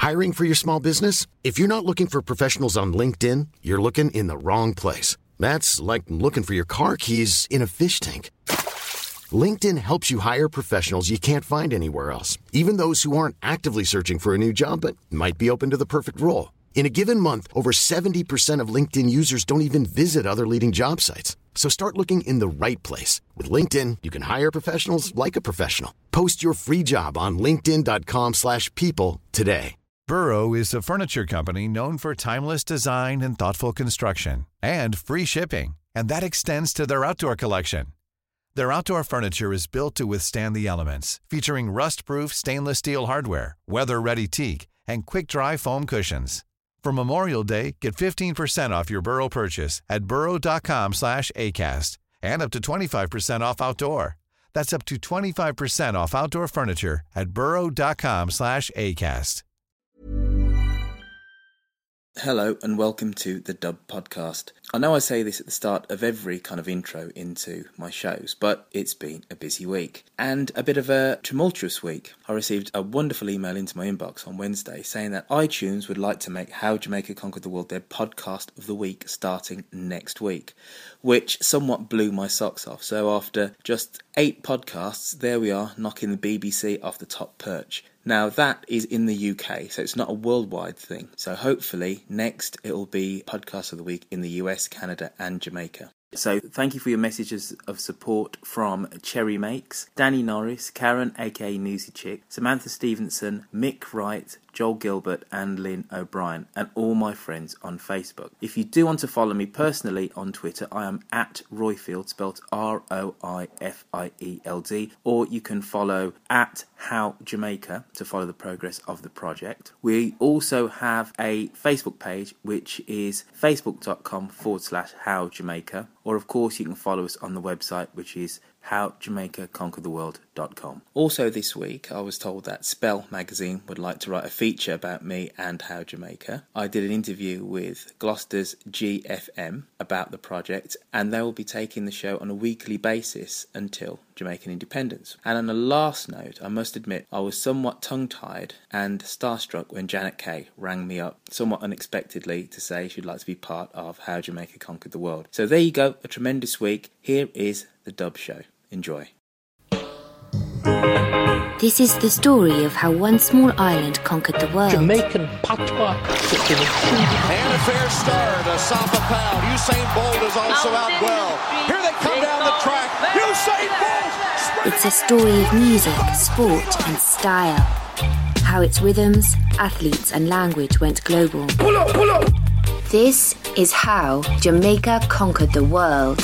Hiring for your small business? If you're not looking for professionals on LinkedIn, you're looking in the wrong place. That's like looking for your car keys in a fish tank. LinkedIn helps you hire professionals you can't find anywhere else, even those who aren't actively searching for a new job but might be open to the perfect role. In a given month, over 70% of LinkedIn users don't even visit other leading job sites. So start looking in the right place. With LinkedIn, you can hire professionals like a professional. Post your free job on linkedin.com/people today. Burrow is a furniture company known for timeless design and thoughtful construction and free shipping, and that extends to their outdoor collection. Their outdoor furniture is built to withstand the elements, featuring rust-proof stainless steel hardware, weather-ready teak, and quick-dry foam cushions. For Memorial Day, get 15% off your Burrow purchase at burrow.com/ACAST and up to 25% off outdoor. That's up to 25% off outdoor furniture at burrow.com/ACAST. Hello and welcome to the Dub Podcast. I know I say this at the start of every kind of intro into my shows, but it's been a busy week and a bit of a tumultuous week. I received a wonderful email into my inbox on Wednesday saying that iTunes would like to make How Jamaica Conquered the World their podcast of the week starting next week, which somewhat blew my socks off. So after just 8 podcasts, there we are, knocking the BBC off the top perch. Now that is in the UK, so it's not a worldwide thing. So hopefully next it'll be Podcast of the Week in the US, Canada and Jamaica. So thank you for your messages of support from Cherry Makes, Danny Norris, Karen aka Newsy Chick, Samantha Stevenson, Mick Wright, Joel Gilbert and Lynn O'Brien, and all my friends on Facebook. If you do want to follow me personally on Twitter, I am at Roifield, spelled ROIFIELD, or you can follow at How Jamaica to follow the progress of the project. We also have a Facebook page, which is facebook.com/How Jamaica, or of course you can follow us on the website, which is howjamaicaconquertheworld.com. Also this week, I was told that Spell magazine would like to write a feature about me and How Jamaica. I did an interview with Gloucester's GFM about the project, and they will be taking the show on a weekly basis until Jamaican independence. And on a last note, I must admit I was somewhat tongue-tied and starstruck when Janet Kay rang me up somewhat unexpectedly to say she'd like to be part of How Jamaica Conquered the World. So there you go, a tremendous week. Here is the Dub Show. Enjoy. This is the story of how one small island conquered the world. Jamaican patois. And a fair start. Asafa Powell. Usain Bolt is also out well. Here they come down the track. Usain Bolt! It's a story of music, sport and style. How its rhythms, athletes and language went global. Pull up, pull up! This is how Jamaica conquered the world.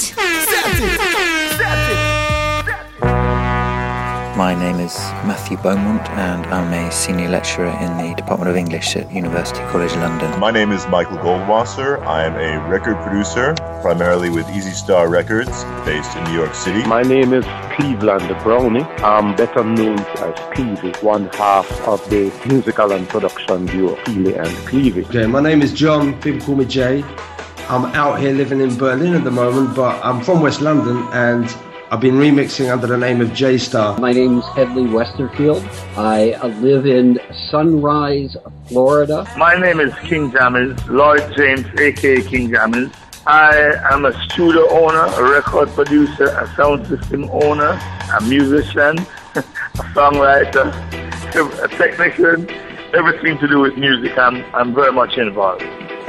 My name is Matthew Beaumont and I'm a senior lecturer in the Department of English at University College London. My name is Michael Goldwasser. I am a record producer, primarily with Easy Star Records, based in New York City. My name is Cleveland Brownie. I'm better known as Clevie, one half of the musical and production duo Keely and Clevie. Okay, my name is John. People call me Jay. I'm out here living in Berlin at the moment, but I'm from West London and I've been remixing under the name of J-Star. My name is Headley Westerfield. I live in Sunrise, Florida. My name is King Jammers, Lloyd James, aka King Jammers. I am a studio owner, a record producer, a sound system owner, a musician, a songwriter, a technician, everything to do with music. I'm very much involved.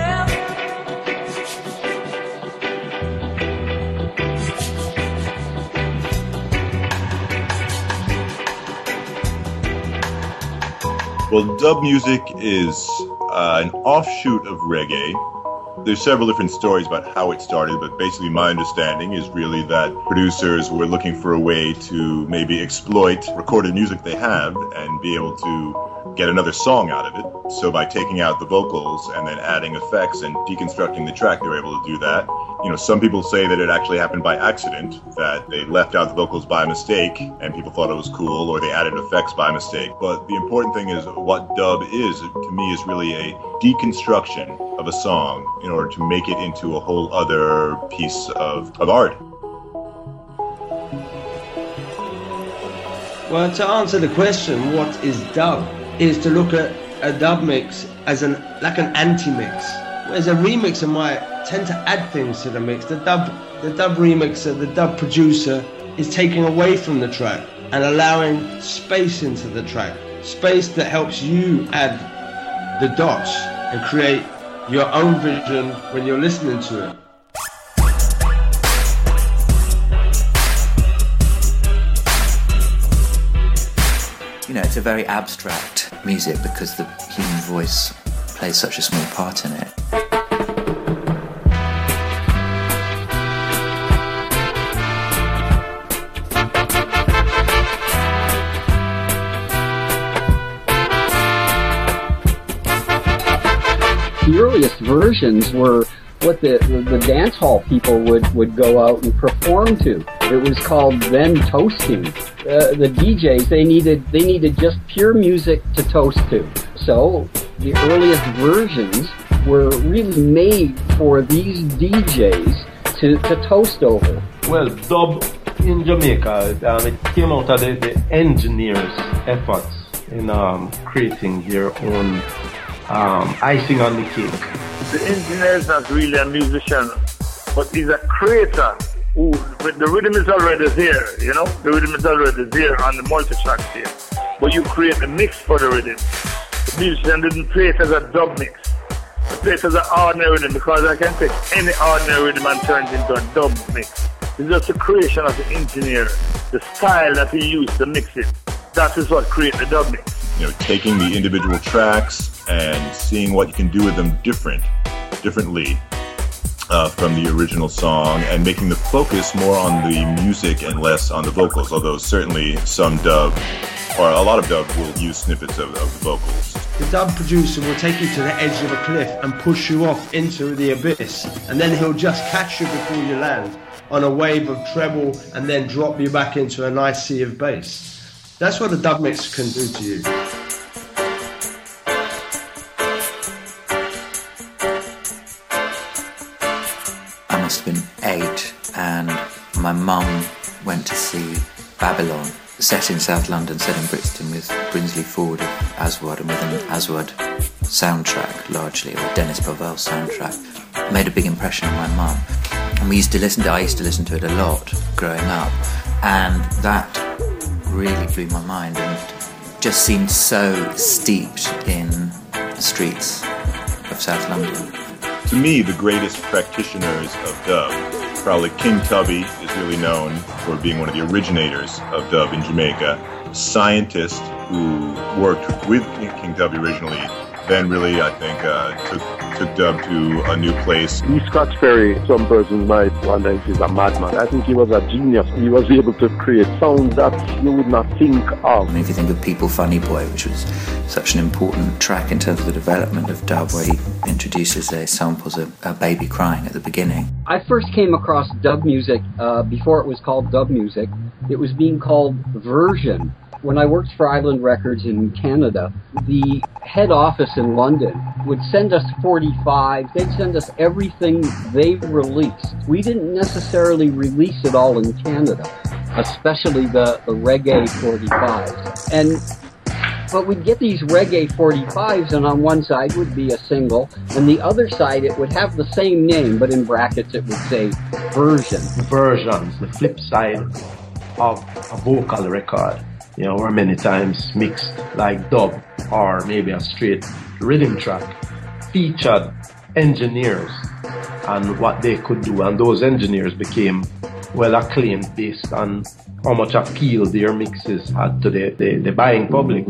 Well, dub music is an offshoot of reggae. There's several different stories about how it started, but basically my understanding is really that producers were looking for a way to maybe exploit recorded music they have and be able to get another song out of it. So by taking out the vocals and then adding effects and deconstructing the track, they were able to do that. You know, some people say that it actually happened by accident, that they left out the vocals by mistake and people thought it was cool, or they added effects by mistake. But the important thing is what dub is, to me, is really a deconstruction of a song in order to make it into a whole other piece of art. Well, to answer the question, what is dub, is to look at a dub mix as an anti-mix, whereas a remixer might tend to add things to the mix. The dub remixer, the dub producer is taking away from the track and allowing space into the track, space that helps you add the dots and create your own vision when you're listening to it. You know, it's a very abstract music because the human voice plays such a small part in it. The earliest versions were what the dance hall people would go out and perform to. It was called then toasting. The DJs, they needed just pure music to toast to. So the earliest versions were really made for these DJs to toast over. Well, dub in Jamaica, it came out of the engineers' efforts in creating their own icing on the cake. The engineer is not really a musician, but he's a creator. Ooh, but the rhythm is already there, you know? The rhythm is already there on the multi-track here. But you create a mix for the rhythm. The musician didn't play it as a dub mix. He played it as an ordinary rhythm, because I can take any ordinary rhythm and turn it into a dub mix. It's just the creation of the engineer, the style that he used to mix it. That is what creates the dub mix. You know, taking the individual tracks and seeing what you can do with them differently from the original song, and making the focus more on the music and less on the vocals, although certainly some dub, or a lot of dub, will use snippets of the vocals. The dub producer will take you to the edge of a cliff and push you off into the abyss, and then he'll just catch you before you land on a wave of treble and then drop you back into a nice sea of bass. That's what a dub mix can do to you. I must have been 8, and my mum went to see Babylon, set in South London, set in Brixton, with Brinsley Ford of Aswad, and with an Aswad soundtrack largely, or Dennis Bovell soundtrack. It made a big impression on my mum, and I used to listen to it a lot growing up, and that really blew my mind and just seemed so steeped in the streets of South London. To me, the greatest practitioners of dub, probably King Tubby is really known for being one of the originators of dub in Jamaica. Scientist who worked with King Tubby originally, then really, I think, took dub to a new place. Lee Scott Perry, some persons might wonder if he's a madman. I think he was a genius. He was able to create sounds that you would not think of. And if you think of People Funny Boy, which was such an important track in terms of the development of dub, where he introduces samples of a baby crying at the beginning. I first came across dub music before it was called dub music. It was being called version. When I worked for Island Records in Canada, the head office in London would send us 45. They'd send us everything they released. We didn't necessarily release it all in Canada, especially the reggae 45s. But we'd get these reggae 45s, and on one side would be a single, and the other side it would have the same name, but in brackets it would say version. Versions, the flip side of a vocal record. You know, were many times mixed like dub or maybe a straight rhythm track, featured engineers and what they could do, and those engineers became well acclaimed based on how much appeal their mixes had to the buying public.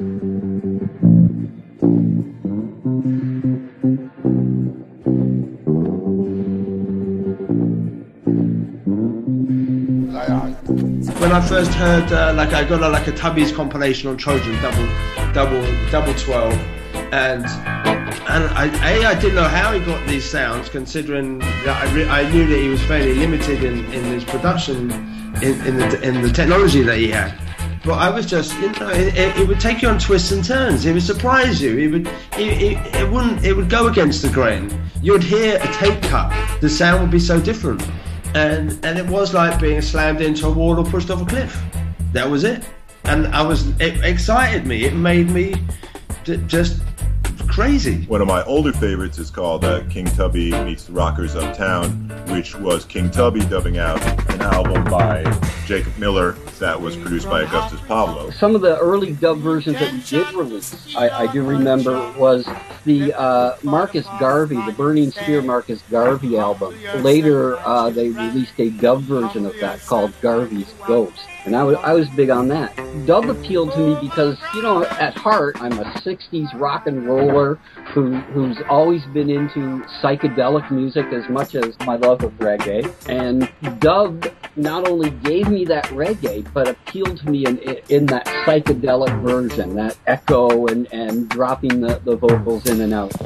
When I first heard, I got a Tubby's compilation on Trojan, double 12, and I didn't know how he got these sounds, considering that I knew that he was fairly limited in his production, in the technology that he had. But I was just, it would take you on twists and turns. It would surprise you. It would go against the grain. You'd hear a tape cut. The sound would be so different. And it was like being slammed into a wall or pushed off a cliff. That was it. And it excited me. It made me just crazy. One of my older favorites is called King Tubby Meets the Rockers Uptown, which was King Tubby dubbing out an album by Jacob Miller that was produced by Augustus Pablo. Some of the early dub versions that we did release, I do remember, was the Marcus Garvey, the Burning Spear Marcus Garvey album. Later, they released a dub version of that called Garvey's Ghost. And I was big on that. Dub appealed to me because, at heart, I'm a 60s rock and roller who's always been into psychedelic music as much as my love of reggae. And dub not only gave me that reggae, but appealed to me in that psychedelic version, that echo and dropping the vocals in and out.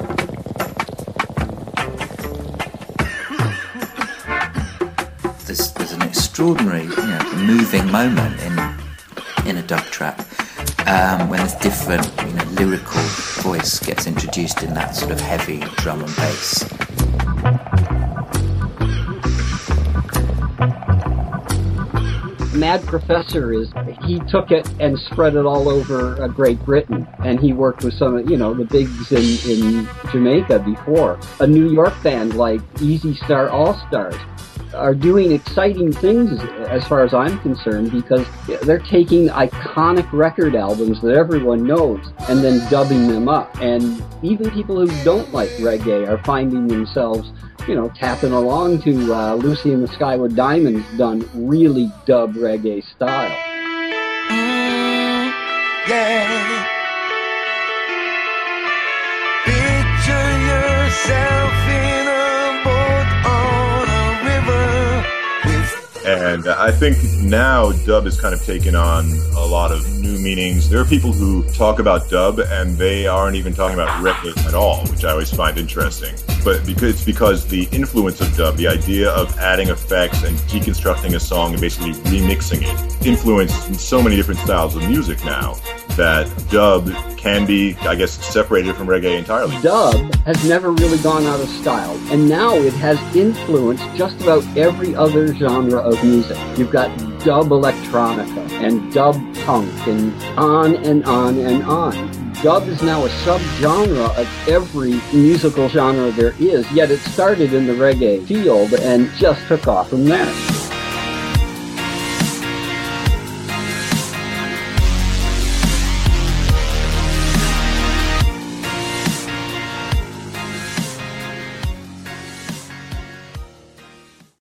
There's an extraordinary, moving moment in a dub track when this different, lyrical voice gets introduced in that sort of heavy drum and bass. Mad Professor he took it and spread it all over Great Britain, and he worked with some of, the bigs in Jamaica before. A New York band like Easy Star All Stars are doing exciting things as far as I'm concerned, because they're taking iconic record albums that everyone knows and then dubbing them up. And even people who don't like reggae are finding themselves, tapping along to Lucy and the Skywood Diamonds done really dub reggae style. Yeah. Picture yourself in a boat on a river with... And I think now dub has kind of taken on a lot of new meanings. There are people who talk about dub and they aren't even talking about reggae at all, which I always find interesting. But it's because the influence of dub, the idea of adding effects and deconstructing a song and basically remixing it, influenced so many different styles of music now that dub can be, I guess, separated from reggae entirely. Dub has never really gone out of style, and now it has influenced just about every other genre of music. You've got dub electronica and dub punk and on and on and on. Dub is now a subgenre of every musical genre there is, yet it started in the reggae field and just took off from there.